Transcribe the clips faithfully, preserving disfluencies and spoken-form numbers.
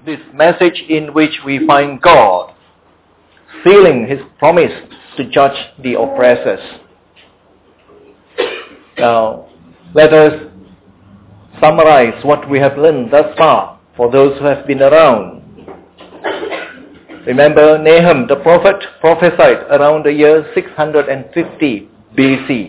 this message in which we find God sealing his promise to judge the oppressors. Now, let us summarize what we have learned thus far for those who have been around. Remember, Nahum the prophet prophesied around the year six hundred fifty B C.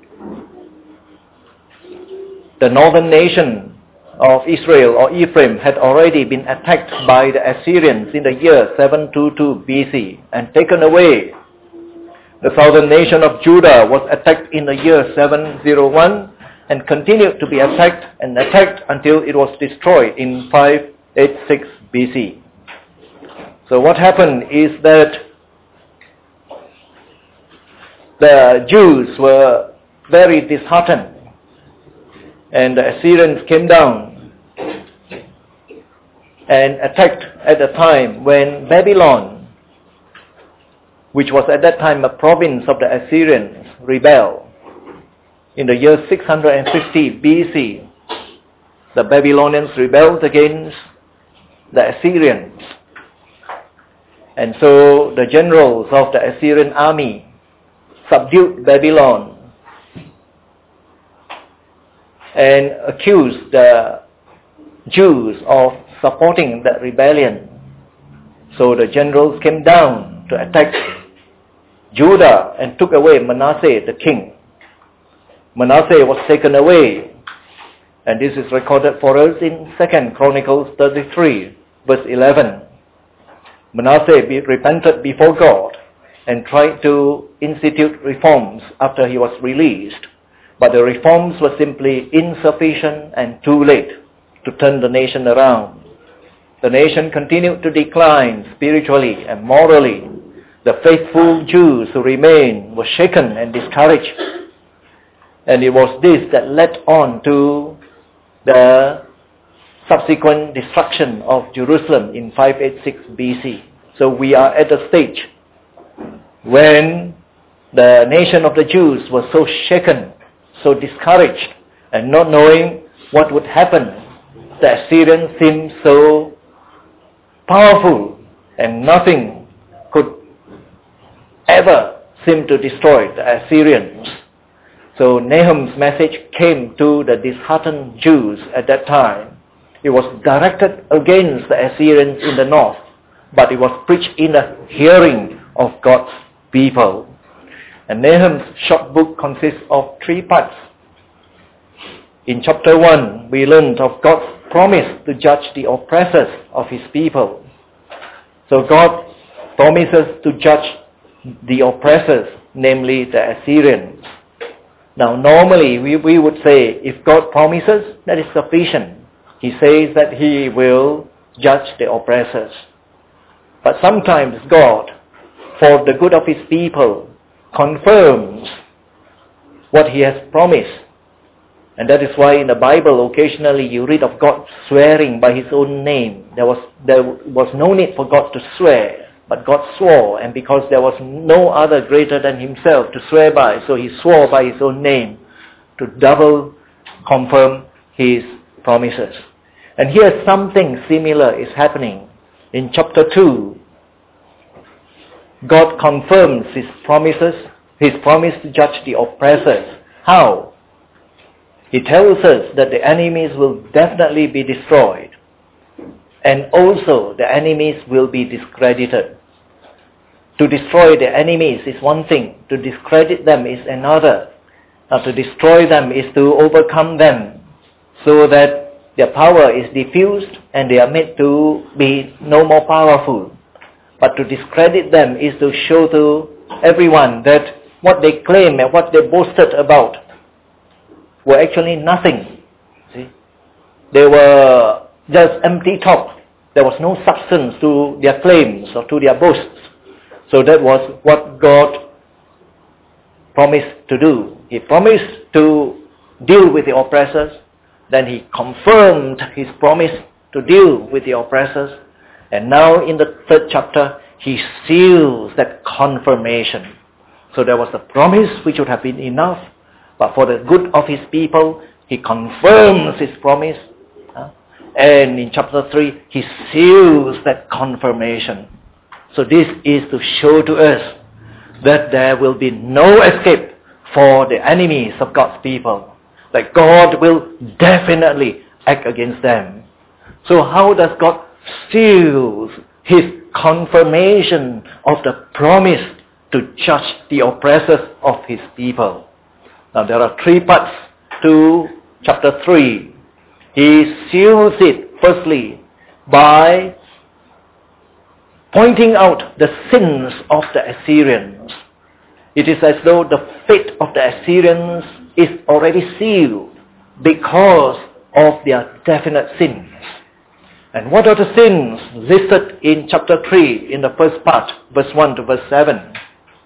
The northern nation of Israel or Ephraim had already been attacked by the Assyrians in the year seven twenty-two B C and taken away. The southern nation of Judah was attacked in the year seven oh one and continued to be attacked and attacked until it was destroyed in five eighty-six B C. So what happened is that the Jews were very disheartened, and the Assyrians came down and attacked at the time when Babylon, which was at that time a province of the Assyrians, rebelled. In the year six hundred fifty B C, the Babylonians rebelled against the Assyrians. And so the generals of the Assyrian army subdued Babylon and accused the Jews of supporting that rebellion. So the generals came down to attack Judah and took away Manasseh the king. Manasseh was taken away, and this is recorded for us in Second Chronicles thirty-three, verse eleven. Manasseh be repented before God and tried to institute reforms after he was released, but the reforms were simply insufficient and too late to turn the nation around. The nation continued to decline spiritually and morally. The faithful Jews who remained were shaken and discouraged. And it was this that led on to the subsequent destruction of Jerusalem in five eighty-six B C. So we are at a stage when the nation of the Jews was so shaken, so discouraged, and not knowing what would happen. The Assyrians seemed so powerful, and nothing could ever seem to destroy the Assyrians. So Nahum's message came to the disheartened Jews at that time. It was directed against the Assyrians in the north, but it was preached in the hearing of God's people. And Nahum's short book consists of three parts. In chapter one, we learned of God's promise to judge the oppressors of his people. So God promises to judge the oppressors, namely the Assyrians. Now normally we, we would say, if God promises, that is sufficient. He says that he will judge the oppressors. But sometimes God, for the good of his people, confirms what he has promised. And that is why in the Bible occasionally you read of God swearing by his own name. There was, there was no need for God to swear, but God swore, and because there was no other greater than himself to swear by, so he swore by his own name to double confirm his promises. And here something similar is happening. In chapter two, God confirms his promises, his promise to judge the oppressors. How? He tells us that the enemies will definitely be destroyed. And also the enemies will be discredited. To destroy the enemies is one thing. To discredit them is another. Now to destroy them is to overcome them so that their power is diffused and they are made to be no more powerful. But to discredit them is to show to everyone that what they claim and what they boasted about were actually nothing. See? They were just empty talk. There was no substance to their claims or to their boasts. So that was what God promised to do. He promised to deal with the oppressors. Then he confirmed his promise to deal with the oppressors. And now in the third chapter, he seals that confirmation. So there was a promise which would have been enough, but for the good of his people, he confirms his promise. And in chapter three, he seals that confirmation. So this is to show to us that there will be no escape for the enemies of God's people. That God will definitely act against them. So how does God seal his confirmation of the promise to judge the oppressors of his people? Now there are three parts to chapter three. He seals it firstly by pointing out the sins of the Assyrians. It is as though the fate of the Assyrians is already sealed because of their definite sins. And what are the sins listed in chapter three in the first part, verse one to verse seven?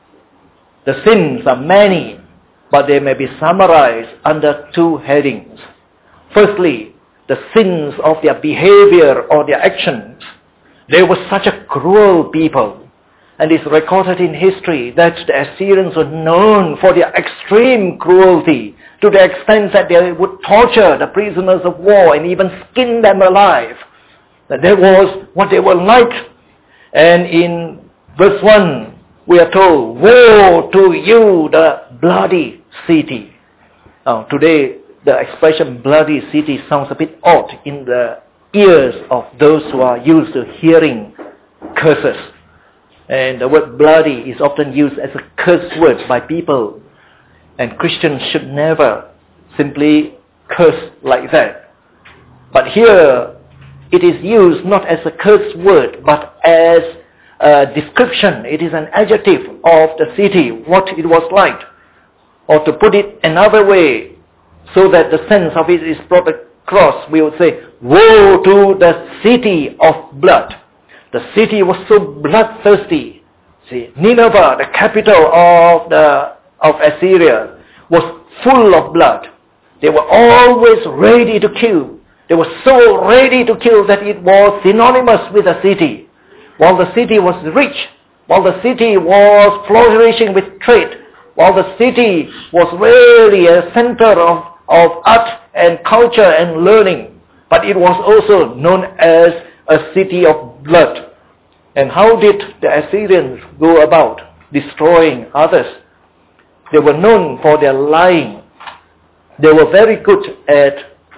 The sins are many, but they may be summarized under two headings. Firstly, the sins of their behavior or their actions. They were such a cruel people. And it's recorded in history that the Assyrians were known for their extreme cruelty to the extent that they would torture the prisoners of war and even skin them alive. That that was what they were like. And in verse one, we are told, "Woe to you, the bloody city." Now, today, the expression bloody city sounds a bit odd in the ears of those who are used to hearing curses. And the word bloody is often used as a curse word by people. And Christians should never simply curse like that. But here, it is used not as a curse word, but as a description. It is an adjective of the city, what it was like. Or to put it another way, so that the sense of it is brought across, we would say, "Woe to the city of blood." The city was so bloodthirsty. See, Nineveh, the capital of the of Assyria, was full of blood. They were always ready to kill. They were so ready to kill that it was synonymous with the city. While the city was rich, while the city was flourishing with trade, while the city was really a center of, of art and culture and learning, but it was also known as a city of blood. And how did the Assyrians go about destroying others? They were known for their lying. They were very good at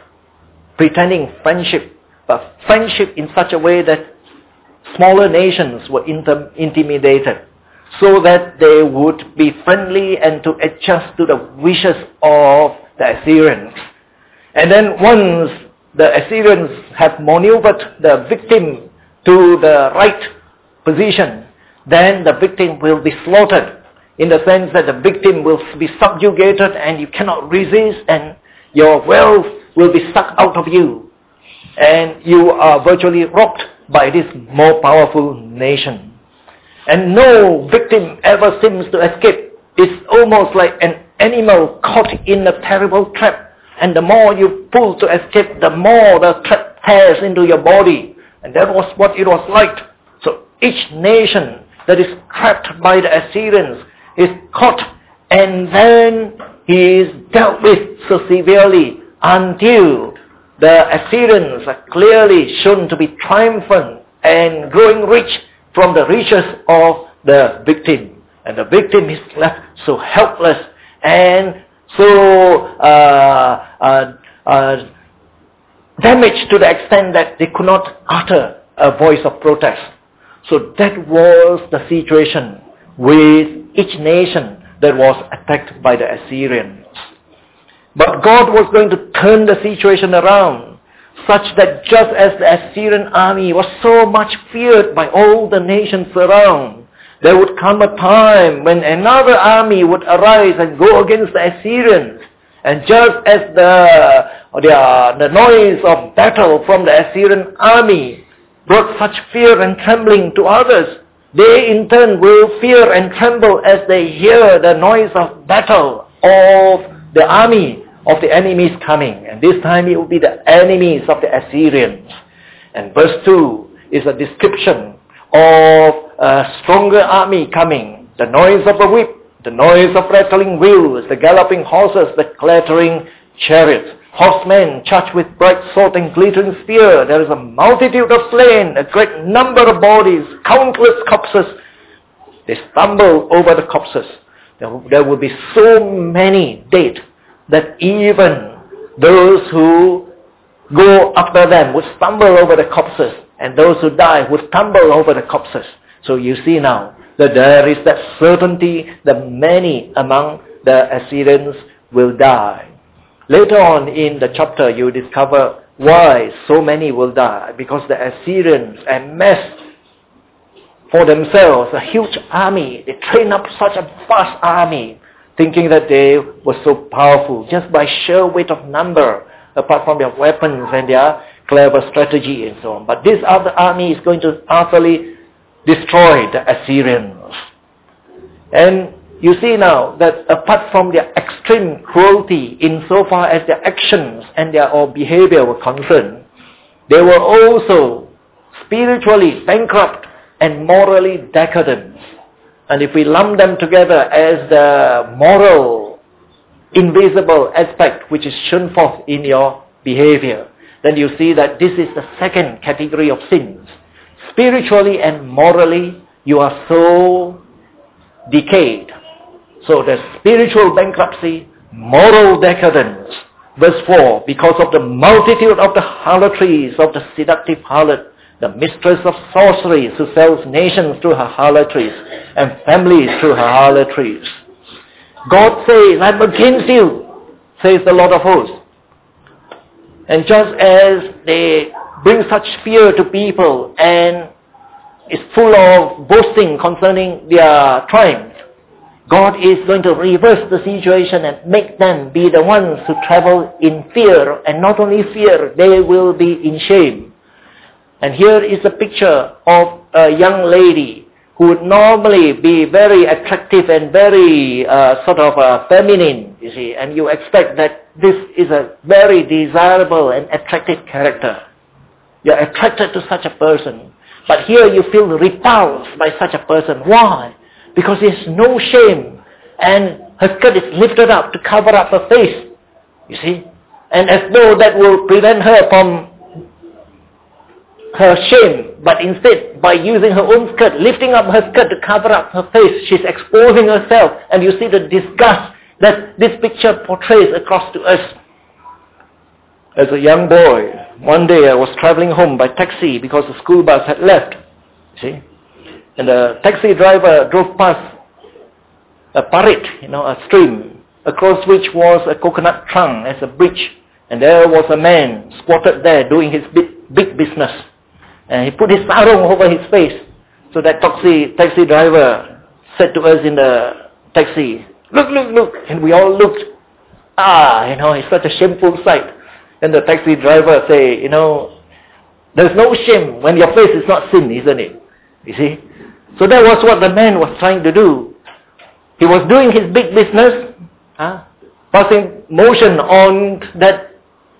pretending friendship, but friendship in such a way that smaller nations were inter- intimidated, so that they would be friendly and to adjust to the wishes of the Assyrians. And then once the Assyrians have maneuvered the victim to the right position, then the victim will be slaughtered, in the sense that the victim will be subjugated and you cannot resist, and your wealth will be sucked out of you, and you are virtually robbed by this more powerful nation. And no victim ever seems to escape. It's almost like an animal caught in a terrible trap, and the more you pull to escape, the more the trap tears into your body. And that was what it was like. So each nation that is trapped by the Assyrians is caught, and then he is dealt with so severely until the Assyrians are clearly shown to be triumphant and growing rich from the riches of the victim. And the victim is left so helpless and so uh, uh, uh, damaged to the extent that they could not utter a voice of protest. So that was the situation with each nation that was attacked by the Assyrians. But God was going to turn the situation around, such that just as the Assyrian army was so much feared by all the nations around, there would come a time when another army would arise and go against the Assyrians. And just as the, the, the noise of battle from the Assyrian army brought such fear and trembling to others, they in turn will fear and tremble as they hear the noise of battle of the army of the enemies coming. And this time it will be the enemies of the Assyrians. And verse two is a description of a stronger army coming. The noise of a whip, the noise of rattling wheels, the galloping horses, the clattering chariots. horsemen charged with bright sword and glittering spear. There is a multitude of slain, a great number of bodies, countless corpses. They stumble over the corpses. There, there will be so many dead that even those who go after them would stumble over the corpses, and those who die would stumble over the corpses. So you see now that there is that certainty that many among the Assyrians will die. Later on in the chapter, you discover why so many will die. Because the Assyrians amassed for themselves a huge army. They trained up such a vast army, thinking that they were so powerful just by sheer weight of number, apart from their weapons and their clever strategy and so on. But this other army is going to utterly destroy the Assyrians. And you see now that apart from their extreme cruelty insofar as their actions and their or behavior were concerned, they were also spiritually bankrupt and morally decadent. And if we lump them together as the moral, invisible aspect which is shown forth in your behavior, then you see that this is the second category of sins. Spiritually and morally, you are so decayed. So the spiritual bankruptcy, moral decadence. Verse four, because of the multitude of the harlotries of the seductive harlot, the mistress of sorceries who sells nations through her harlotries and families through her harlotries. God says, I'm against you, says the Lord of hosts. And just as they bring such fear to people and is full of boasting concerning their triumph, God is going to reverse the situation and make them be the ones who travel in fear. And not only fear, they will be in shame. And here is a picture of a young lady who would normally be very attractive and very uh, sort of uh, feminine, you see. And you expect that this is a very desirable and attractive character. You're attracted to such a person. But here you feel repulsed by such a person. Why? Because there's no shame, and her skirt is lifted up to cover up her face, you see. And as though that will prevent her from her shame, but instead, by using her own skirt, lifting up her skirt to cover up her face, she's exposing herself, and you see the disgust that this picture portrays across to us. As a young boy, one day I was traveling home by taxi because the school bus had left, see. And the taxi driver drove past a parit, you know, a stream, across which was a coconut trunk as a bridge. And there was a man squatted there doing his big, big business. And he put his sarong over his face. So that taxi, taxi driver said to us in the taxi, look, look, look. And we all looked. Ah, you know, it's such a shameful sight. And the taxi driver say, you know, there's no shame when your face is not sin, isn't it? You see? So that was what the man was trying to do. He was doing his big business, huh, passing motion on that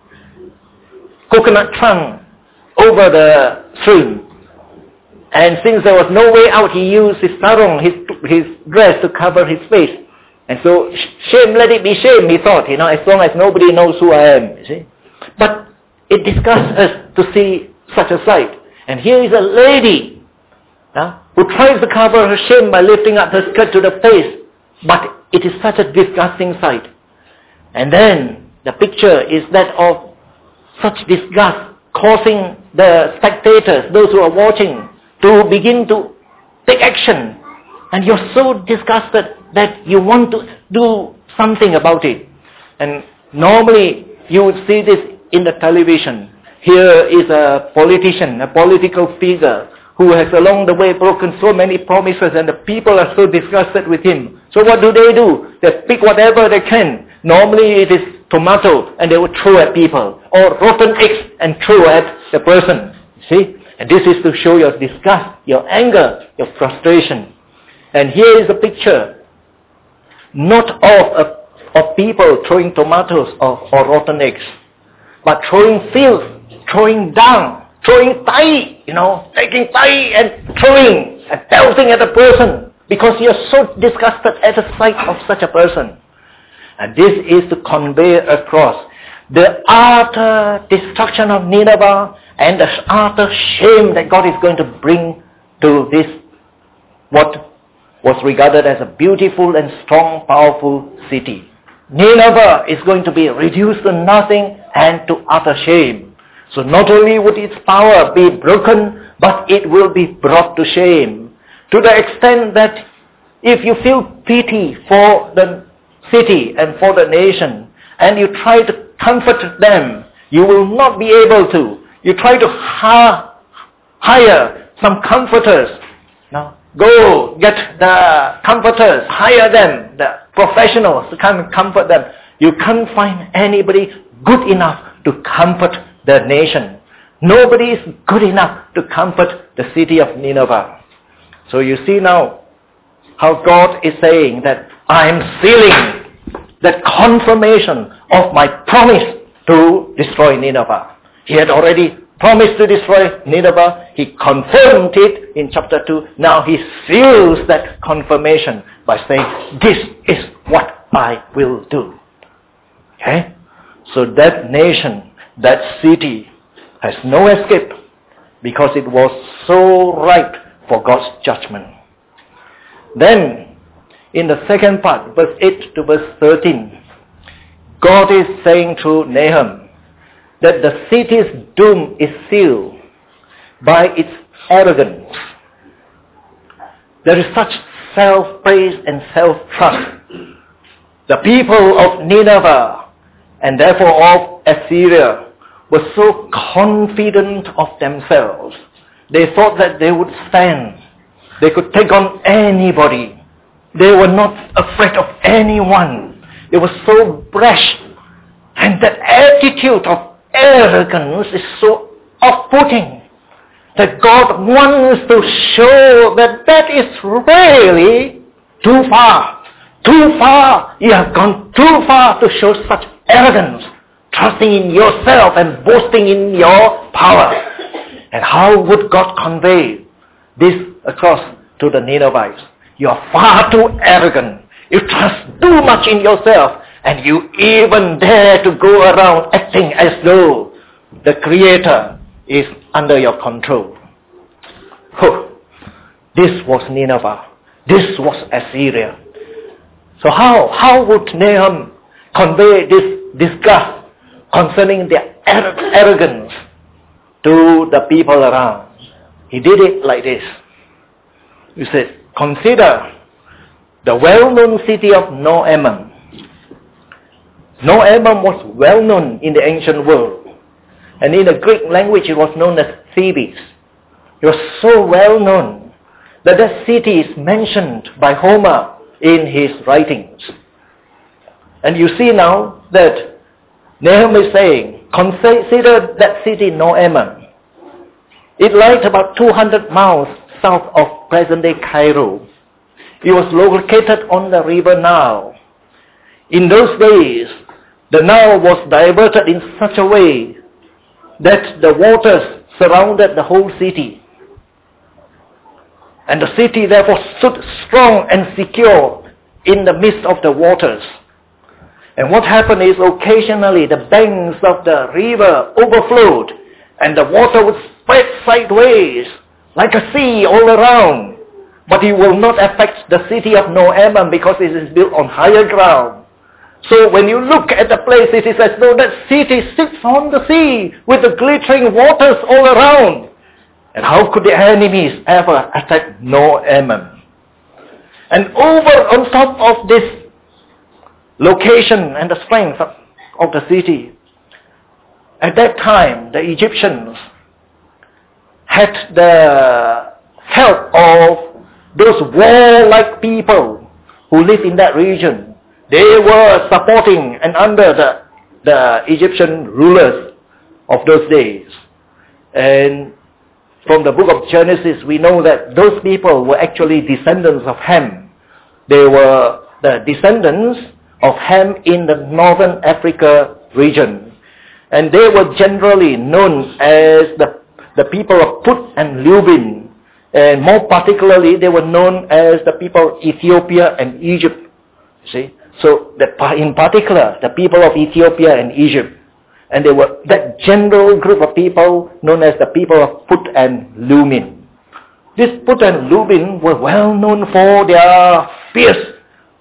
coconut trunk over the stream. And since there was no way out, he used his sarong, his, his dress to cover his face. And so, shame, let it be shame, he thought, you know, as long as nobody knows who I am, you see. But it disgusts us to see such a sight. And here is a lady, huh, who tries to cover her shame by lifting up her skirt to the face. But it is such a disgusting sight. And then the picture is that of such disgust causing the spectators, those who are watching, to begin to take action. And you're so disgusted that you want to do something about it. And normally you would see this in the television. Here is a politician, a political figure, who has along the way broken so many promises, and the people are so disgusted with him. So what do they do? They pick whatever they can. Normally it is tomato, and they would throw at people, or rotten eggs and throw at the person. See? And this is to show your disgust, your anger, your frustration. And here is a picture, not of, a, of people throwing tomatoes or, or rotten eggs, but throwing filth, throwing dung, throwing tai, you know, taking tai and throwing and pelting at a person because you're so disgusted at the sight of such a person. And this is to convey across the utter destruction of Nineveh and the utter shame that God is going to bring to this, what was regarded as a beautiful and strong, powerful city. Nineveh is going to be reduced to nothing and to utter shame. So not only would its power be broken, but it will be brought to shame. To the extent that if you feel pity for the city and for the nation, and you try to comfort them, you will not be able to. You try to ha- hire some comforters. Now, go get the comforters, hire them, the professionals to come and comfort them. You can't find anybody good enough to comfort the nation. Nobody is good enough to comfort the city of Nineveh. So you see now how God is saying that I am sealing that confirmation of my promise to destroy Nineveh. He had already promised to destroy Nineveh. He confirmed it in chapter two. Now he seals that confirmation by saying, this is what I will do. Okay? So that nation, that city, has no escape because it was so ripe for God's judgment. Then, in the second part, verse eight to verse thirteen, God is saying to Nahum that the city's doom is sealed by its arrogance. There is such self-praise and self-trust. The people of Nineveh and therefore of Assyria were so confident of themselves. They thought that they would stand. They could take on anybody. They were not afraid of anyone. They were so brash. And that attitude of arrogance is so off-putting that God wants to show that that is really too far. Too far. You have gone too far to show such arrogance, trusting in yourself and boasting in your power. And how would God convey this across to the Ninevites? You are far too arrogant. You trust too much in yourself. And you even dare to go around acting as though the Creator is under your control. Oh, this was Nineveh. This was Assyria. So how, how would Nahum convey this disgust concerning their arrogance to the people around? He did it like this. He said, consider the well-known city of Noammon. Noammon was well-known in the ancient world. And in the Greek language it was known as Thebes. It was so well-known that that city is mentioned by Homer in his writings. And you see now that Nahum is saying, consider that city Noammon. It lies about two hundred miles south of present-day Cairo. It was located on the river Nile. In those days, the Nile was diverted in such a way that the waters surrounded the whole city. And the city therefore stood strong and secure in the midst of the waters. And what happened is occasionally the banks of the river overflowed and the water would spread sideways like a sea all around. But it will not affect the city of Noammon because it is built on higher ground. So when you look at the place, it is as though that city sits on the sea with the glittering waters all around. And how could the enemies ever attack Noammon? And over on top of this location and the strength of, of the city, at that time the Egyptians had the help of those warlike people who live in that region. They were supporting and under the, the Egyptian rulers of those days. And from the book of Genesis, we know that those people were actually descendants of Ham. They were the descendants of Ham in the northern Africa region. And they were generally known as the, the people of Put and Lubin. And more particularly, they were known as the people of Ethiopia and Egypt. See? So, the, in particular, the people of Ethiopia and Egypt. And they were that general group of people known as the people of Put and Lumin. This Put and Lumin were well known for their fierce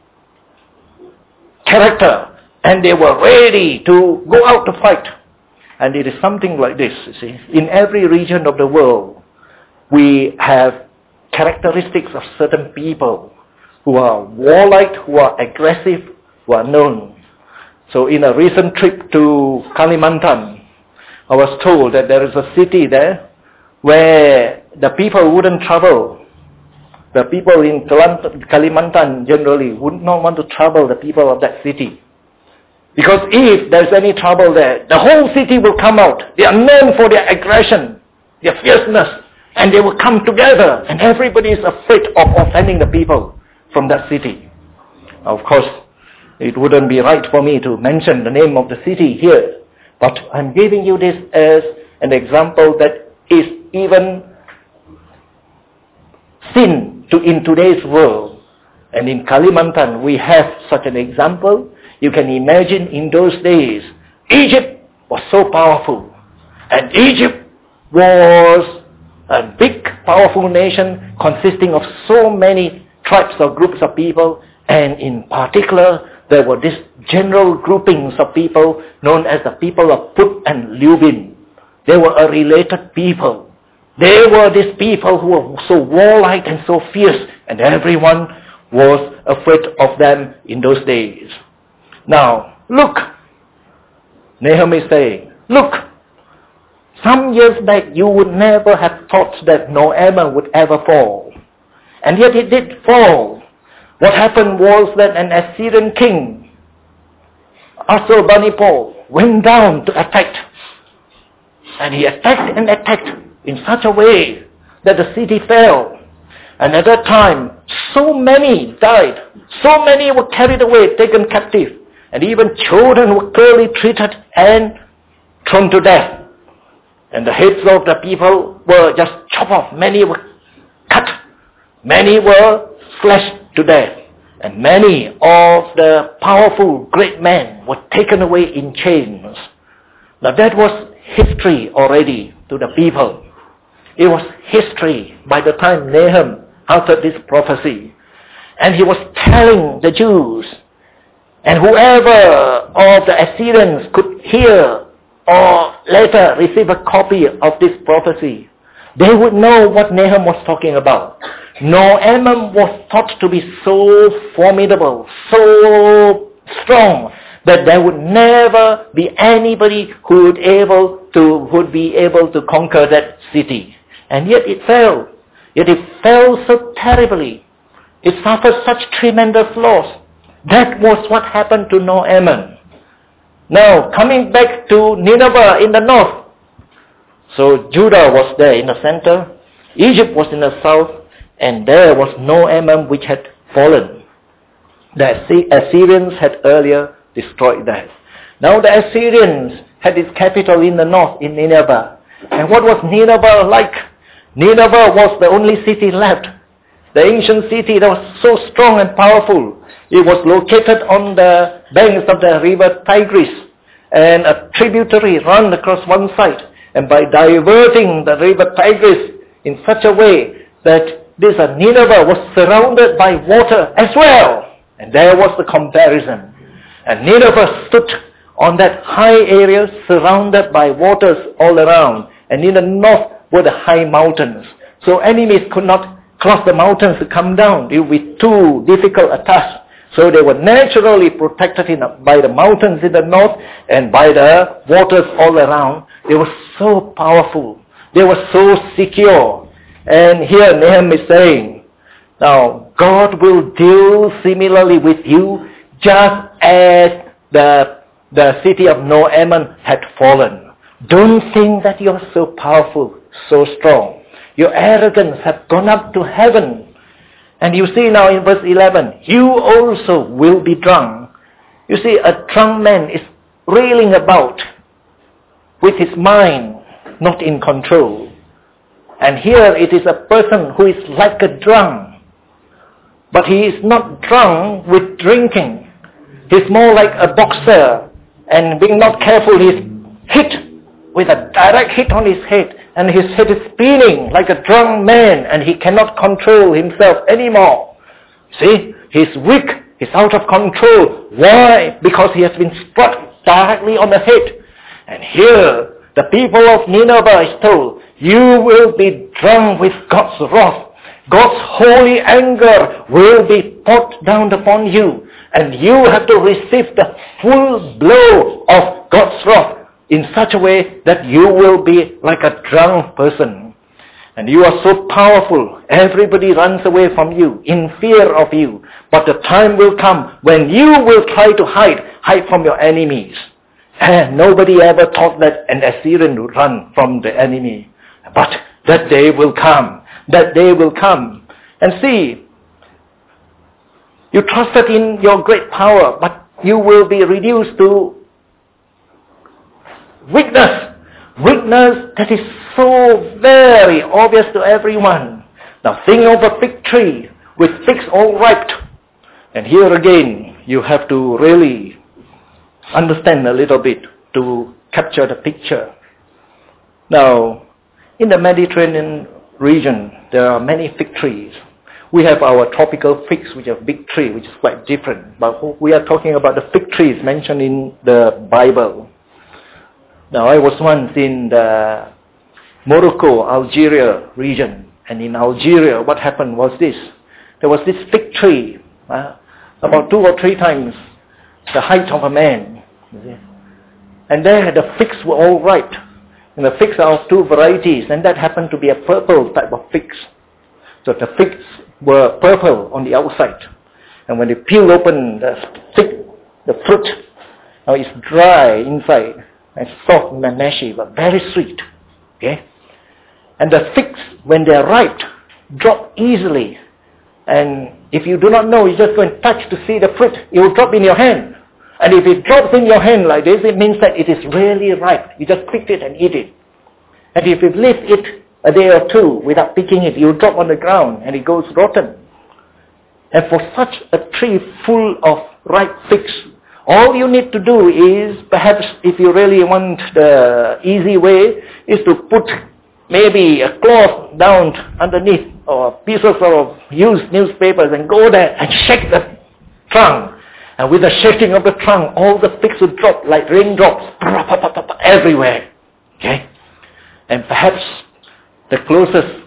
character, and they were ready to go out to fight. And it is something like this, you see. In every region of the world, we have characteristics of certain people who are warlike, who are aggressive, who are known. So in a recent trip to Kalimantan, I was told that there is a city there where the people wouldn't travel. The people in Kalimantan generally would not want to trouble the people of that city. Because if there's any trouble there, the whole city will come out. They are known for their aggression, their fierceness, and they will come together, and everybody is afraid of offending the people from that city. Of course, it wouldn't be right for me to mention the name of the city here, but I'm giving you this as an example that is even seen to in today's world. And in Kalimantan, we have such an example. You can imagine in those days, Egypt was so powerful. And Egypt was a big, powerful nation consisting of so many tribes or groups of people. And in particular, there were these general groupings of people known as the people of Put and Lumin. They were a related people. They were these people who were so warlike and so fierce, and everyone was afraid of them in those days. Now, look, Nahum is saying, look, some years back you would never have thought that Noaman would ever fall. And yet it did fall. What happened was that an Assyrian king, Ashurbanipal, went down to attack. And he attacked and attacked in such a way that the city fell. And at that time, so many died. So many were carried away, taken captive. And even children were cruelly treated and thrown to death. And the heads of the people were just chopped off. Many were cut. Many were slashed to death. And many of the powerful great men were taken away in chains. Now that was history already to the people. It was history by the time Nahum uttered this prophecy. And he was telling the Jews, and whoever of the Assyrians could hear or later receive a copy of this prophecy, they would know what Nahum was talking about. Noaman was thought to be so formidable, so strong, that there would never be anybody who would able to would be able to conquer that city. And yet it fell. Yet it fell so terribly. It suffered such tremendous loss. That was what happened to Noaman. Now, coming back to Nineveh in the north. So Judah was there in the center. Egypt was in the south. And there was Noaman which had fallen. The Assyrians had earlier destroyed that. Now the Assyrians had its capital in the north, in Nineveh. And what was Nineveh like? Nineveh was the only city left. The ancient city that was so strong and powerful. It was located on the banks of the river Tigris, and a tributary ran across one side. And by diverting the river Tigris in such a way that this uh, Nineveh was surrounded by water as well. And there was the comparison. And Nineveh stood on that high area surrounded by waters all around. And in the north were the high mountains. So enemies could not cross the mountains to come down. It would be too difficult a task. So they were naturally protected in a, by the mountains in the north and by the waters all around. They were so powerful. They were so secure. And here Nahum is saying, now God will deal similarly with you just as the, the city of Noaman had fallen. Don't think that you're so powerful, so strong. Your arrogance has gone up to heaven. And you see now in verse eleven, you also will be drunk. You see, a drunk man is reeling about with his mind not in control. And here it is a person who is like a drunk. But he is not drunk with drinking. He's more like a boxer. And being not careful, he's hit with a direct hit on his head, and his head is spinning like a drunk man, and he cannot control himself anymore. See, he's weak, he's out of control. Why? Because he has been struck directly on the head. And here, the people of Nineveh is told, you will be drunk with God's wrath. God's holy anger will be poured down upon you, and you have to receive the full blow of God's wrath in such a way that you will be like a drunk person. And you are so powerful, everybody runs away from you in fear of you. But the time will come when you will try to hide, hide from your enemies. And nobody ever thought that an Assyrian would run from the enemy. But that day will come. That day will come. And see, you trusted in your great power, but you will be reduced to weakness. Weakness that is so very obvious to everyone. Now think of a fig tree with figs all ripe. And here again, you have to really understand a little bit to capture the picture. Now, in the Mediterranean region, there are many fig trees. We have our tropical figs, which are big tree, which is quite different. But we are talking about the fig trees mentioned in the Bible. Now, I was once in the Morocco, Algeria region. And in Algeria, what happened was this. There was this fig tree, uh, about two or three times the height of a man. You see? And there the figs were all ripe. And the figs are of two varieties, and that happened to be a purple type of figs. So the figs were purple on the outside. And when they peel open the fig, the fruit, now it's dry inside, and soft and meshy, but very sweet. Okay? And the figs, when they're ripe, drop easily. And if you do not know, you just go and touch to see the fruit, it will drop in your hand. And if it drops in your hand like this, it means that it is really ripe. You just pick it and eat it. And if you leave it a day or two without picking it, it will drop on the ground and it goes rotten. And for such a tree full of ripe figs, all you need to do is, perhaps if you really want the easy way, is to put maybe a cloth down underneath or pieces of used newspapers and go there and shake the trunk. And with the shaking of the trunk, all the figs would drop like raindrops everywhere. Okay? And perhaps the closest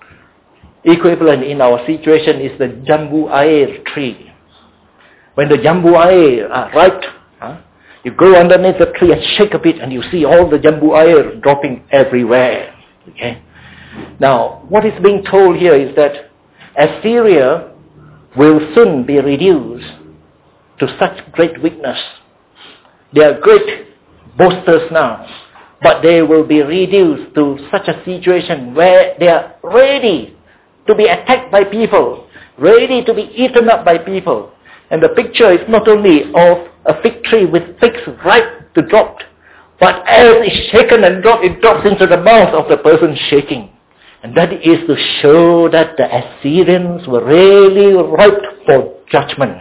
equivalent in our situation is the jambu air tree. When the jambu air are ripe, huh, you go underneath the tree and shake a bit and you see all the jambu air dropping everywhere. Okay? Now, what is being told here is that Assyria will soon be reduced to such great weakness. They are great boasters now, but they will be reduced to such a situation where they are ready to be attacked by people, ready to be eaten up by people. And the picture is not only of a fig tree with figs ripe to drop, but as it's shaken and dropped, it drops into the mouth of the person shaking. And that is to show that the Assyrians were really ripe for judgment.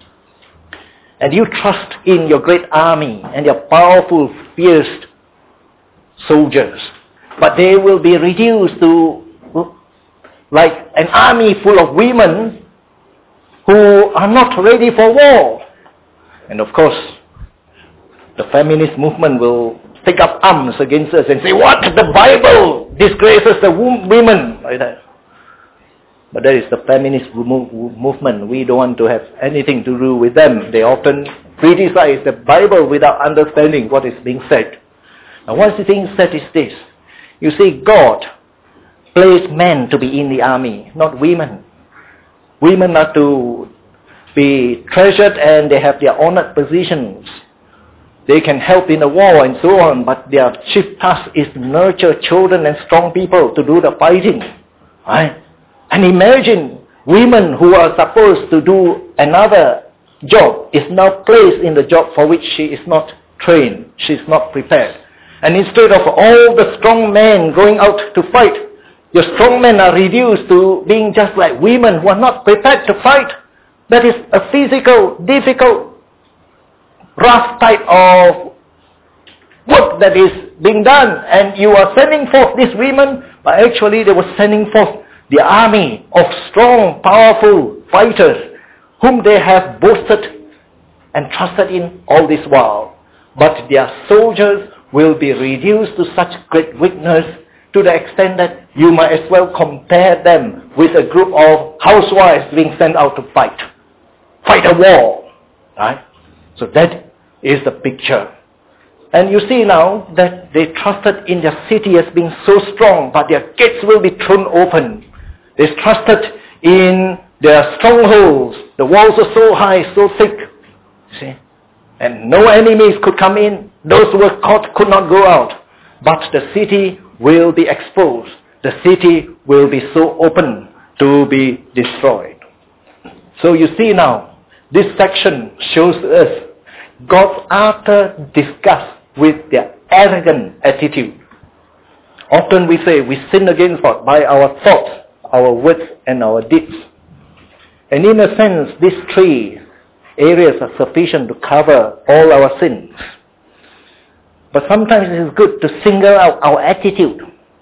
And you trust in your great army and your powerful, fierce soldiers. But they will be reduced to like an army full of women who are not ready for war. And of course, the feminist movement will take up arms against us and say, what? The Bible disgraces the women. Like that. But that is the feminist movement. We don't want to have anything to do with them. They often criticize the Bible without understanding what is being said. Now what's being said is this. You see, God placed men to be in the army, not women. Women are to be treasured and they have their honored positions. They can help in the war and so on, but their chief task is to nurture children and strong people to do the fighting. Right? And imagine women who are supposed to do another job is now placed in the job for which she is not trained, she is not prepared. And instead of all the strong men going out to fight, your strong men are reduced to being just like women who are not prepared to fight. That is a physical, difficult, rough type of work that is being done, and you are sending forth these women, but actually they were sending forth the army of strong, powerful fighters whom they have boasted and trusted in all this while. But their soldiers will be reduced to such great weakness to the extent that you might as well compare them with a group of housewives being sent out to fight. Fight a war. Right? So that is the picture. And you see now that they trusted in their city as being so strong, but their gates will be thrown open. They trusted in their strongholds. The walls are so high, so thick. You see? And no enemies could come in. Those who were caught could not go out. But the city will be exposed. The city will be so open to be destroyed. So you see now, this section shows us God's utter disgust with their arrogant attitude. Often we say we sin against God by our thoughts, our words, and our deeds. And in a sense, these three areas are sufficient to cover all our sins. But sometimes it is good to single out our attitude.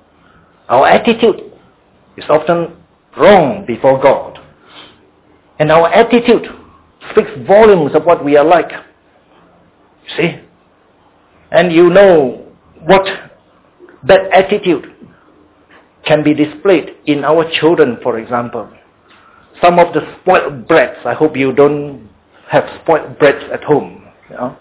Our attitude is often wrong before God. And our attitude speaks volumes of what we are like. You see? And you know what that attitude can be displayed in our children, for example. Some of the spoiled brats, I hope you don't have spoiled brats at home. You know?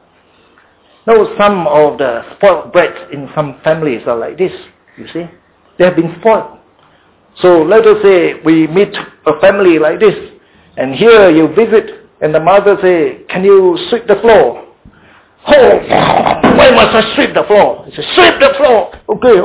No, some of the spoiled brats in some families are like this, you see. They have been spoiled. So let us say we meet a family like this, and here you visit, and the mother say, can you sweep the floor? Oh, why must I sweep the floor? He says, sweep the floor. Okay,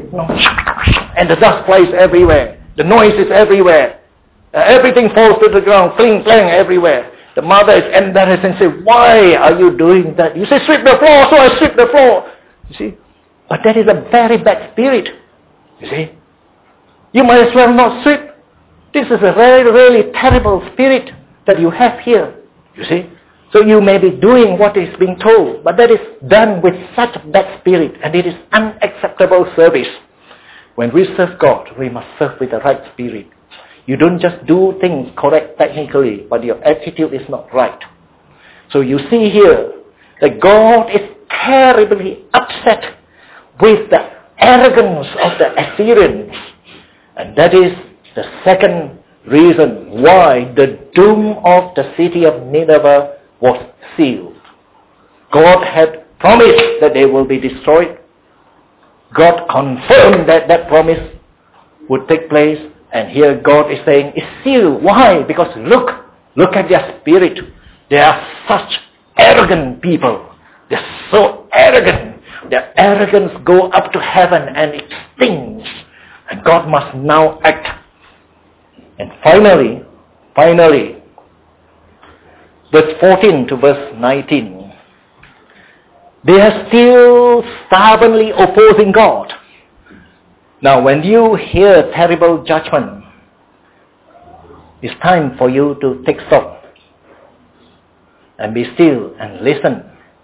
okay. And the dust flies everywhere. The noise is everywhere. Uh, everything falls to the ground, cling, clang everywhere. The mother is embarrassed and says, why are you doing that? You say, sweep the floor, so I sweep the floor. You see? But that is a very bad spirit. You see? You might as well not sweep. This is a really, really terrible spirit that you have here. You see? So you may be doing what is being told, but that is done with such bad spirit, and it is unacceptable service. When we serve God, we must serve with the right spirit. You don't just do things correct technically, but your attitude is not right. So you see here that God is terribly upset with the arrogance of the Assyrians. And that is the second reason why the doom of the city of Nineveh was sealed. God had promised that they will be destroyed. God confirmed that that promise would take place. And here God is saying, it's sealed. Why? Because look, look at their spirit. They are such arrogant people. They're so arrogant. Their arrogance go up to heaven and it stings. And God must now act. And finally, finally, verse fourteen to verse nineteen, they are still stubbornly opposing God. Now, when you hear terrible judgment, it's time for you to take stock and be still and listen.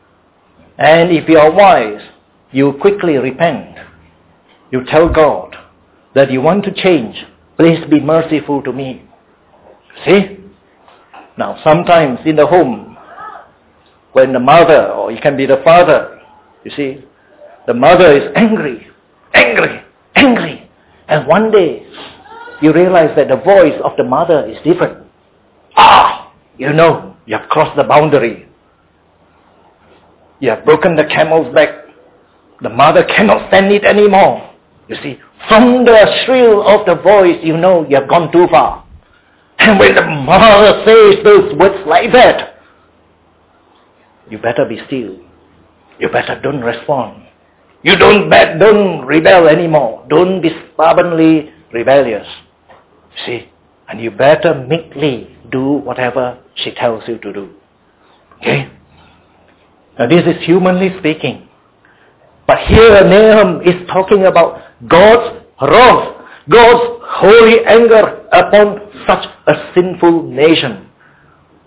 And if you are wise, you quickly repent. You tell God that you want to change. Please be merciful to me. See? Now, sometimes in the home, when the mother, or it can be the father, you see, the mother is angry, angry, angry. And one day, you realize that the voice of the mother is different. Ah, you know, you have crossed the boundary. You have broken the camel's back. The mother cannot stand it anymore. You see, from the shrill of the voice, you know you have gone too far. And when the mother says those words like that, you better be still. You better don't respond. You don't bet, don't rebel anymore. Don't be stubbornly rebellious. See? And you better meekly do whatever she tells you to do. Okay? Now this is humanly speaking. But here Nahum is talking about God's wrath, God's holy anger upon such a sinful nation.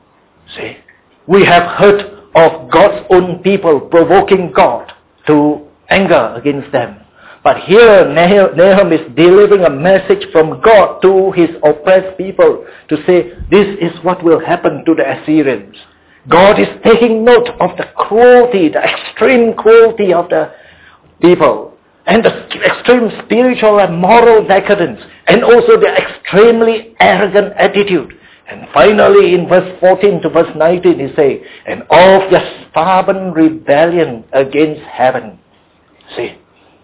See? We have heard of God's own people provoking God to anger against them. But here Nahum is delivering a message from God to his oppressed people to say, this is what will happen to the Assyrians. God is taking note of the cruelty, the extreme cruelty of the people, and the extreme spiritual and moral decadence, and also the extremely arrogant attitude. And finally in verse fourteen to verse nineteen he says, and of their stubborn rebellion against heaven. See,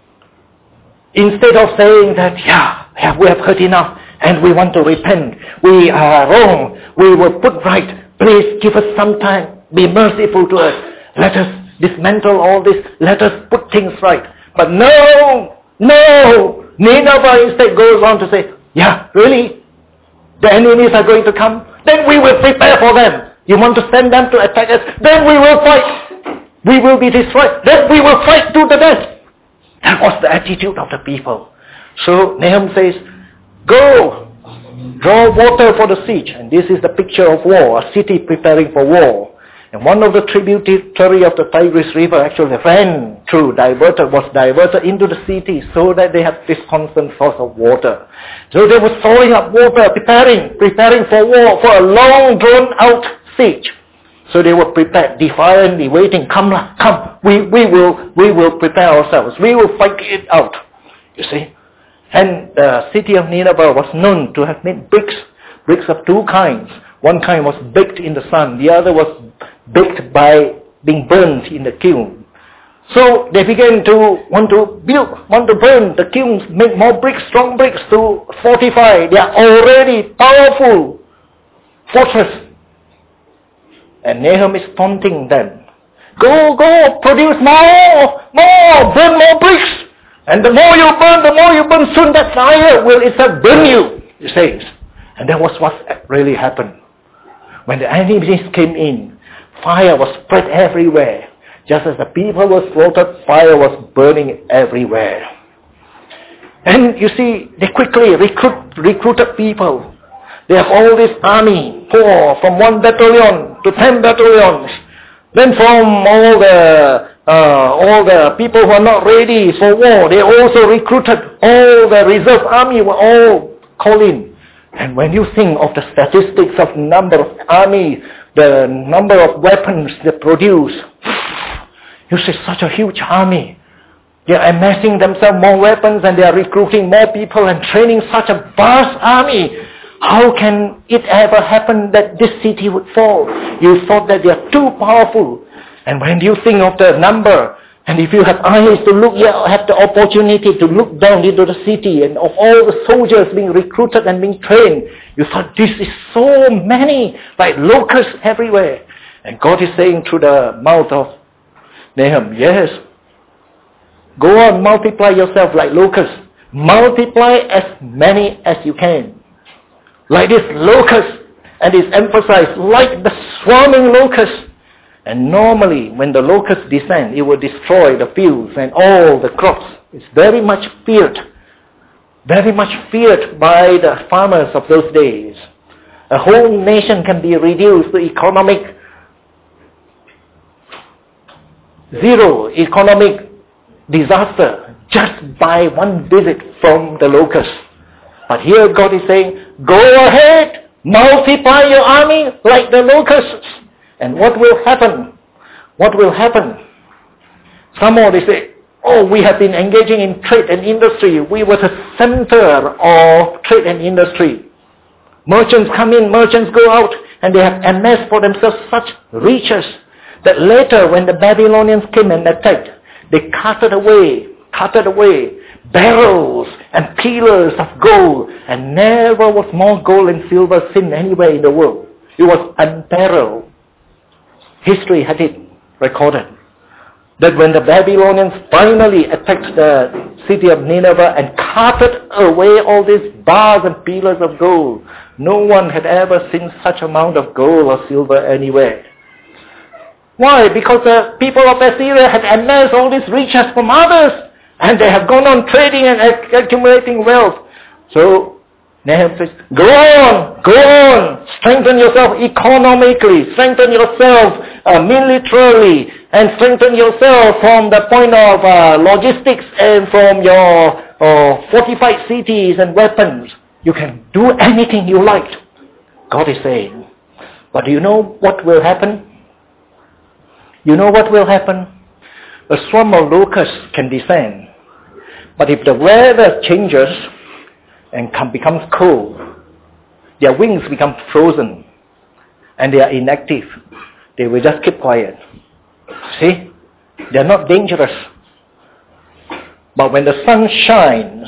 instead of saying that, yeah, yeah, we have heard enough and we want to repent, we are wrong, we will put right, please give us some time, be merciful to us, let us dismantle all this, let us put things right. But no, no, Nineveh instead goes on to say, yeah, really? The enemies are going to come? Then we will prepare for them. You want to send them to attack us? Then we will fight. We will be destroyed. Then we will fight to the death. That was the attitude of the people. So Nahum says, go, draw water for the siege. And this is the picture of war, a city preparing for war. And one of the tributary of the Tigris River actually ran through, diverted, was diverted into the city so that they had this constant source of water. So they were storing up water, preparing, preparing for war, for a long drawn out siege. So they were prepared, defiantly waiting, come, come, we, we will we will prepare ourselves, we will fight it out, you see. And the city of Nineveh was known to have made bricks, bricks of two kinds. One kind was baked in the sun, the other was baked by being burnt in the kiln. So they began to want to build, want to burn the kilns, make more bricks, strong bricks to fortify their already powerful fortress. And Nahum is taunting them. Go, go, produce more, more, burn more bricks. And the more you burn, the more you burn, soon that fire will itself burn you, he says. And that was what really happened. When the enemies came in, fire was spread everywhere. Just as the people were slaughtered, fire was burning everywhere. And you see, they quickly recruit, recruited people. They have all this army, pour from one battalion to ten battalions. Then from all the uh, all the people who are not ready for war, they also recruited all the reserve army were all called in. And when you think of the statistics of number of army, the number of weapons they produce, you see such a huge army. They are amassing themselves more weapons and they are recruiting more people and training such a vast army. How can it ever happen that this city would fall? You thought that they are too powerful. And when you think of the number, and if you have eyes to look, you have the opportunity to look down into the city and of all the soldiers being recruited and being trained, you thought this is so many, like locusts everywhere. And God is saying through the mouth of Nahum, yes, go on, multiply yourself like locusts. Multiply as many as you can. Like this locust, and it's emphasized, like the swarming locust. And normally, when the locusts descend, it will destroy the fields and all the crops. It's very much feared, very much feared by the farmers of those days. A whole nation can be reduced to economic zero, economic disaster, just by one visit from the locusts. But here God is saying, go ahead, multiply your army like the locusts. And what will happen? What will happen? Some more they say, oh, we have been engaging in trade and industry. We were the center of trade and industry. Merchants come in, merchants go out, and they have amassed for themselves such riches that later when the Babylonians came and attacked, they carted away, carted away barrels and pillars of gold, and never was more gold and silver seen anywhere in the world. It was unparalleled. History had it recorded that when the Babylonians finally attacked the city of Nineveh and carted away all these bars and pillars of gold, no one had ever seen such amount of gold or silver anywhere. Why? Because the people of Assyria had amassed all these riches from others, and they have gone on trading and accumulating wealth. So Nahum says, go on, go on, strengthen yourself economically, strengthen yourself uh, militarily, and strengthen yourself from the point of uh, logistics and from your uh, fortified cities and weapons. You can do anything you like, God is saying. But do you know what will happen? You know what will happen? A swarm of locusts can descend. But if the weather changes and come, becomes cold, their wings become frozen and they are inactive. They will just keep quiet. See? They are not dangerous. But when the sun shines,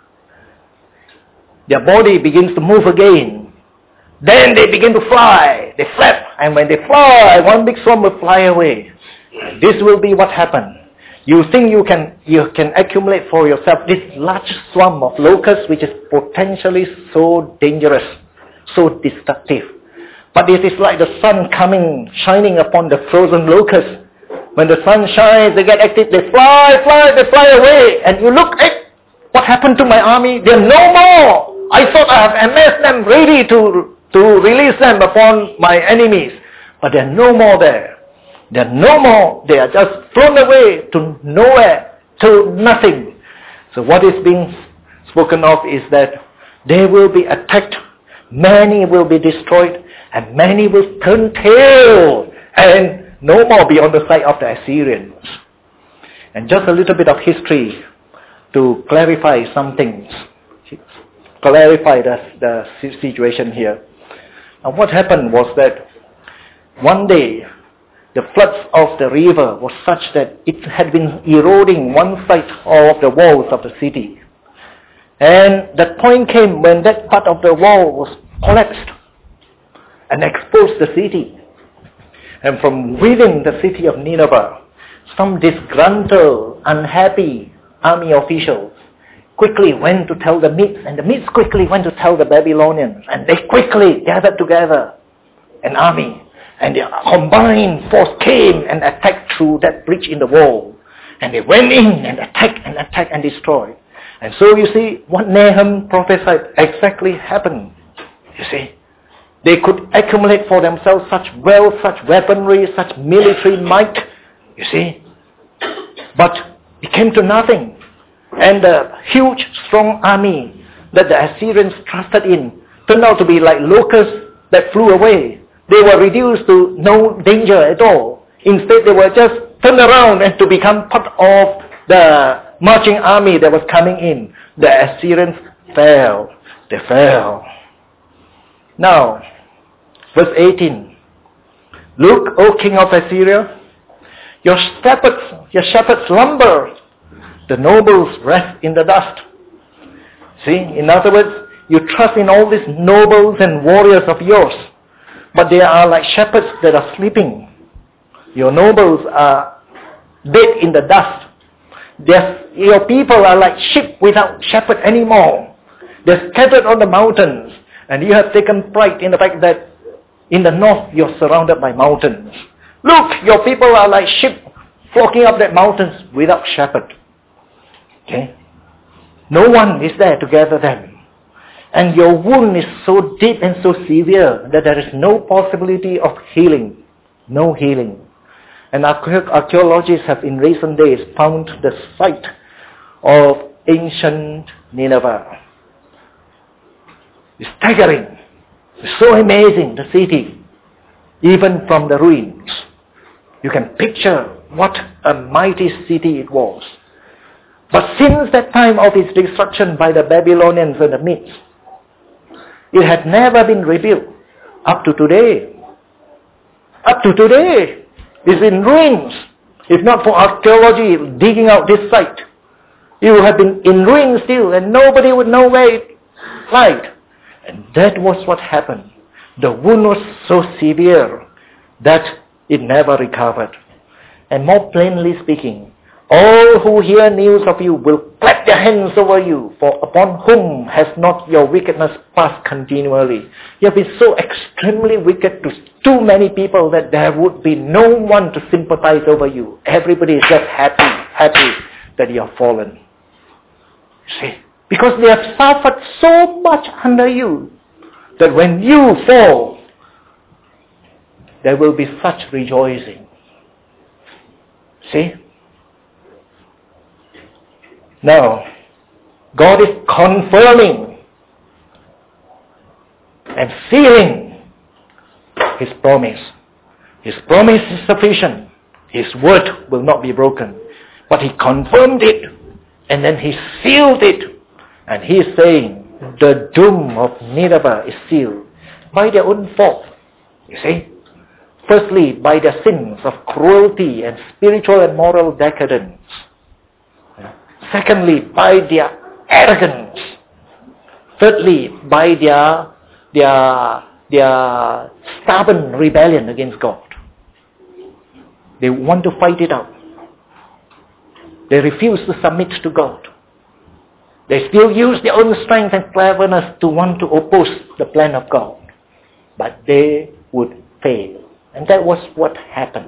their body begins to move again. Then they begin to fly. They flap. And when they fly, one big swarm will fly away. This will be what happens. You think you can you can accumulate for yourself this large swarm of locusts which is potentially so dangerous, so destructive. But it is like the sun coming, shining upon the frozen locusts. When the sun shines, they get active, they fly, fly, they fly away. And you look at what happened to my army, they're no more. I thought I have amassed them ready to, to release them upon my enemies. But they're no more there. They're no more. They are just thrown away to nowhere, to nothing. So what is being spoken of is that they will be attacked, many will be destroyed, and many will turn tail and no more be on the side of the Assyrians. And just a little bit of history to clarify some things, clarify the, the situation here. And what happened was that one day, the floods of the river was such that it had been eroding one side of the walls of the city. And that point came when that part of the wall was collapsed and exposed the city. And from within the city of Nineveh, some disgruntled, unhappy army officials quickly went to tell the Medes, and the Medes quickly went to tell the Babylonians, and they quickly gathered together an army. And their combined force came and attacked through that breach in the wall. And they went in and attacked and attacked and destroyed. And so you see, what Nahum prophesied exactly happened. You see, they could accumulate for themselves such wealth, such weaponry, such military might. You see, but it came to nothing. And the huge, strong army that the Assyrians trusted in turned out to be like locusts that flew away. They were reduced to no danger at all. Instead, they were just turned around and to become part of the marching army that was coming in. The Assyrians fell. They fell. Now, verse eighteen. Look, O king of Assyria, your shepherds, your shepherds slumber. The nobles rest in the dust. See, in other words, you trust in all these nobles and warriors of yours. But they are like shepherds that are sleeping. Your nobles are dead in the dust. They're, your people are like sheep without shepherd anymore. They're scattered on the mountains. And you have taken pride in the fact that in the north you're surrounded by mountains. Look, your people are like sheep flocking up the mountains without shepherd. Okay? No one is there to gather them. And your wound is so deep and so severe that there is no possibility of healing. No healing. And archaeologists have in recent days found the site of ancient Nineveh. It's staggering. It's so amazing, the city. Even from the ruins. You can picture what a mighty city it was. But since that time of its destruction by the Babylonians and the Medes, it had never been rebuilt up to today. Up to today. It's in ruins. If not for archaeology digging out this site, it would have been in ruins still and nobody would know where it lied. And that was what happened. The wound was so severe that it never recovered. And more plainly speaking, all who hear news of you will clap their hands over you, for upon whom has not your wickedness passed continually? You have been so extremely wicked to too many people that there would be no one to sympathize over you. Everybody is just happy, happy that you have fallen. See, Because they have suffered so much under you that when you fall, there will be such rejoicing. See? Now, God is confirming and sealing His promise. His promise is sufficient. His word will not be broken. But He confirmed it, and then He sealed it. And He is saying, the doom of Nineveh is sealed by their own fault. You see? Firstly, by their sins of cruelty and spiritual and moral decadence. Secondly, by their arrogance. Thirdly, by their, their, their stubborn rebellion against God. They want to fight it out. They refuse to submit to God. They still use their own strength and cleverness to want to oppose the plan of God. But they would fail. And that was what happened.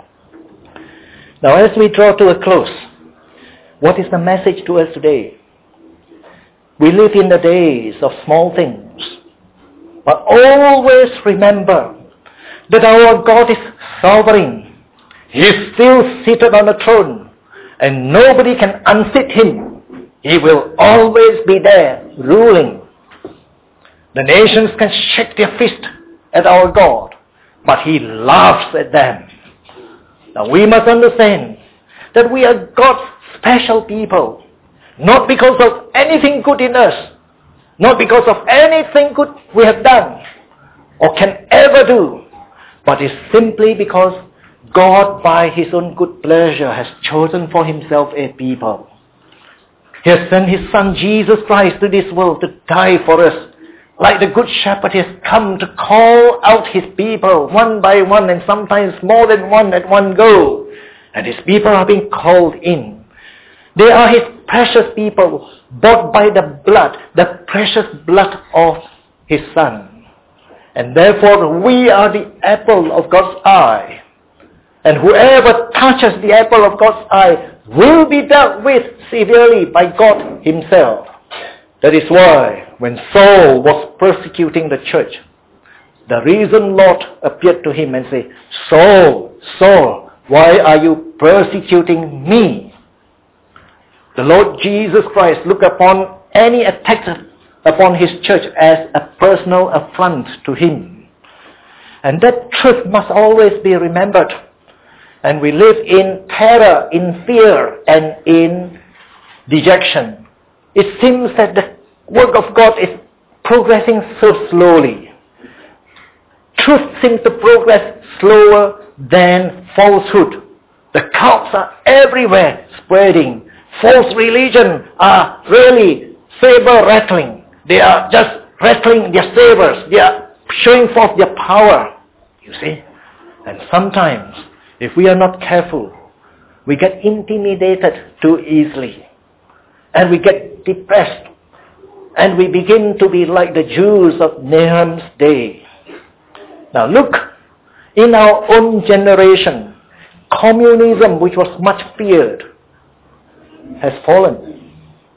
Now as we draw to a close, what is the message to us today? We live in the days of small things. But always remember that our God is sovereign. He is still seated on the throne. And nobody can unseat Him. He will always be there, ruling. The nations can shake their fist at our God, but He laughs at them. Now we must understand that we are God's special people, not because of anything good in us, not because of anything good we have done or can ever do, but it's simply because God by His own good pleasure has chosen for Himself a people. He has sent His Son Jesus Christ to this world to die for us. Like the Good Shepherd, He has come to call out His people one by one, and sometimes more than one at one go. And His people are being called in. They are His precious people, bought by the blood, the precious blood of His Son. And therefore we are the apple of God's eye. And whoever touches the apple of God's eye will be dealt with severely by God Himself. That is why when Saul was persecuting the church, the risen Lord appeared to him and said, Saul, Saul, why are you persecuting me? The Lord Jesus Christ looked upon any attack upon His church as a personal affront to Him. And that truth must always be remembered. And we live in terror, in fear, and in dejection. It seems that the work of God is progressing so slowly. Truth seems to progress slower than falsehood. The cults are everywhere spreading. False religion are really saber rattling. They are just rattling their sabers. They are showing forth their power. You see? And sometimes, if we are not careful, we get intimidated too easily. And we get depressed. And we begin to be like the Jews of Nahum's day. Now look, in our own generation, communism, which was much feared, has fallen.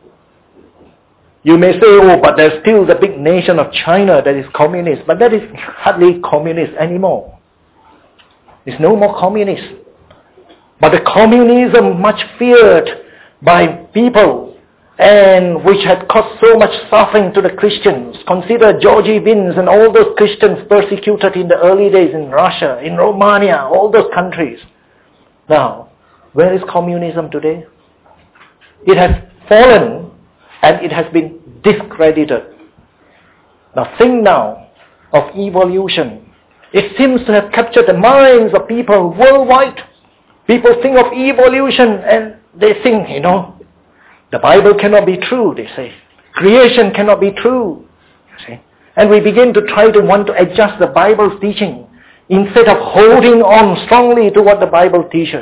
You may say, oh, but there's still the big nation of China that is communist. But that is hardly communist anymore. It's no more communist. But the communism much feared by people and which had caused so much suffering to the Christians. Consider Georgy Vins and all those Christians persecuted in the early days in Russia, in Romania, all those countries. Now, where is communism today? It has fallen and it has been discredited. Now think now of evolution. It seems to have captured the minds of people worldwide. People think of evolution and they think, you know, the Bible cannot be true, they say. Creation cannot be true, you see. And we begin to try to want to adjust the Bible's teaching instead of holding on strongly to what the Bible teaches.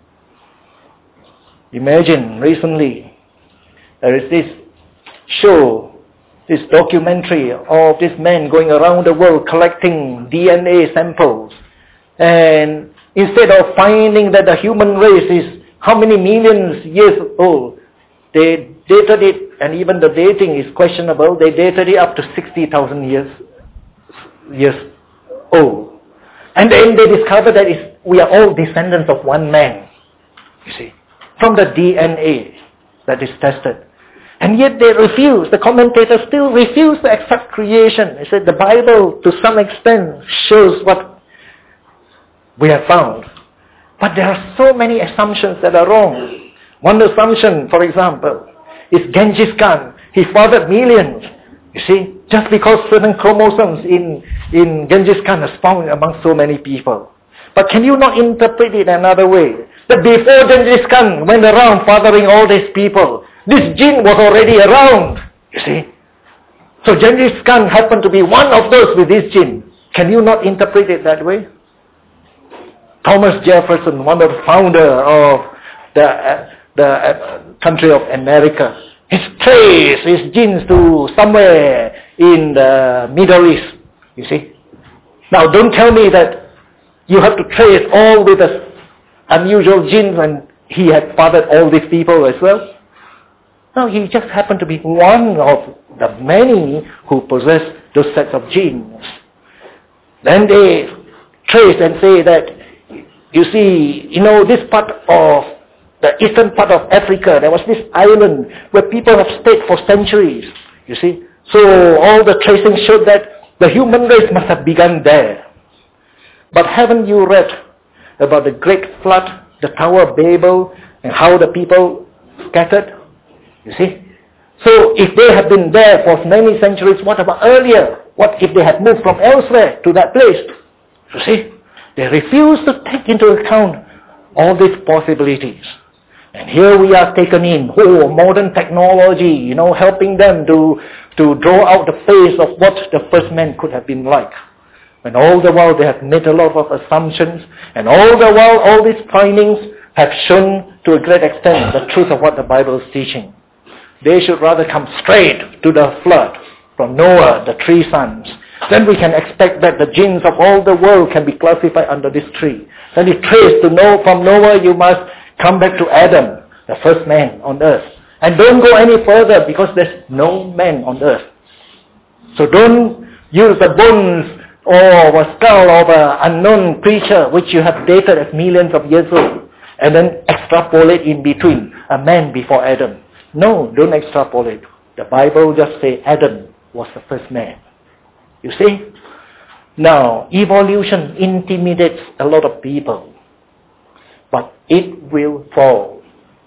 Imagine recently there is this show, this documentary of this man going around the world collecting D N A samples. And instead of finding that the human race is how many millions years old, they dated it, and even the dating is questionable, they dated it up to sixty thousand years, years old. And then they discovered that it's, we are all descendants of one man, you see, from the D N A that is tested. And yet they refuse, the commentators still refuse to accept creation. They said the Bible, to some extent, shows what we have found. But there are so many assumptions that are wrong. One assumption, for example, is Genghis Khan. He fathered millions, you see, just because certain chromosomes in, in Genghis Khan are found among so many people. But can you not interpret it another way? That before Genghis Khan went around fathering all these people, this gene was already around, you see. So Genghis Khan happened to be one of those with this gene. Can you not interpret it that way? Thomas Jefferson, one of the founders of the, uh, the uh, country of America, he traced his genes to somewhere in the Middle East, you see. Now don't tell me that you have to trace all with the unusual genes and he had fathered all these people as well. No, he just happened to be one of the many who possess those sets of genes. Then they trace and say that, you see, you know, this part of the eastern part of Africa, there was this island where people have stayed for centuries, you see. So all the tracing showed that the human race must have begun there. But haven't you read about the great flood, the Tower of Babel, and how the people scattered? You see? So if they have been there for many centuries, what about earlier? What if they had moved from elsewhere to that place? You see? They refuse to take into account all these possibilities. And here we are taken in, oh, modern technology, you know, helping them to, to draw out the face of what the first man could have been like. And all the while they have made a lot of assumptions, and all the while all these findings have shown to a great extent the truth of what the Bible is teaching. They should rather come straight to the flood from Noah, the three sons. Then we can expect that the genes of all the world can be classified under this tree. Then it traced to Noah, from Noah you must come back to Adam, the first man on earth. And don't go any further because there's no man on earth. So don't use the bones or a skull of an unknown creature which you have dated as millions of years old and then extrapolate in between a man before Adam. No, don't extrapolate. The Bible just says Adam was the first man. You see? Now, evolution intimidates a lot of people. But it will fall.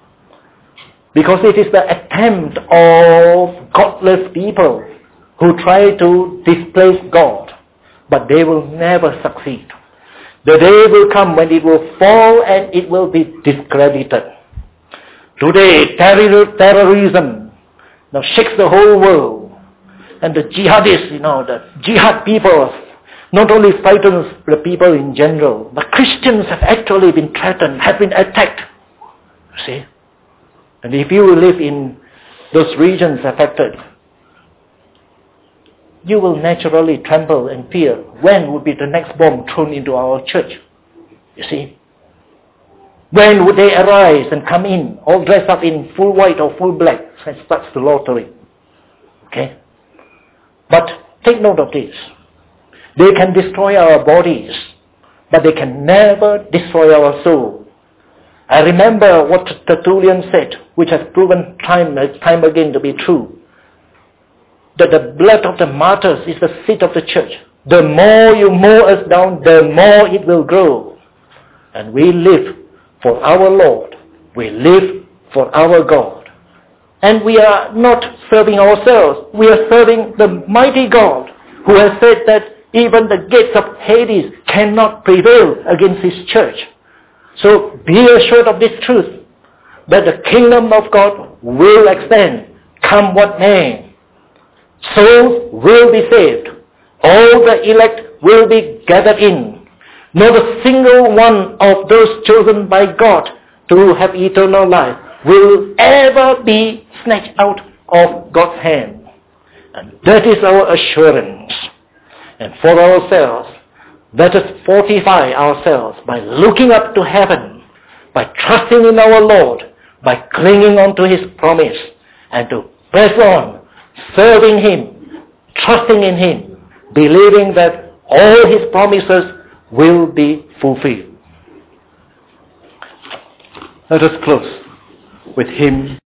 Because it is the attempt of godless people who try to displace God. But they will never succeed. The day will come when it will fall and it will be discredited. Today, terror, terrorism now shakes the whole world. And the jihadists, you know, the jihad people, not only frightens the people in general, but Christians have actually been threatened, have been attacked. You see? And if you live in those regions affected, you will naturally tremble and fear when would be the next bomb thrown into our church. You see? When would they arise and come in, all dressed up in full white or full black, and start the lottery? Okay? But take note of this. They can destroy our bodies, but they can never destroy our soul. I remember what Tertullian said, which has proven time and time again to be true, that the blood of the martyrs is the seed of the church. The more you mow us down, the more it will grow. And we live for our Lord. We live for our God. And we are not serving ourselves. We are serving the mighty God who has said that even the gates of Hades cannot prevail against his church. So be assured of this truth, that the kingdom of God will extend, come what may. Souls will be saved. All the elect will be gathered in. Not a single one of those chosen by God to have eternal life will ever be snatched out of God's hand. And that is our assurance. And for ourselves, let us fortify ourselves by looking up to heaven, by trusting in our Lord, by clinging on to His promise and to press on, serving Him, trusting in Him, believing that all His promises will be fulfilled. Let us close with hymn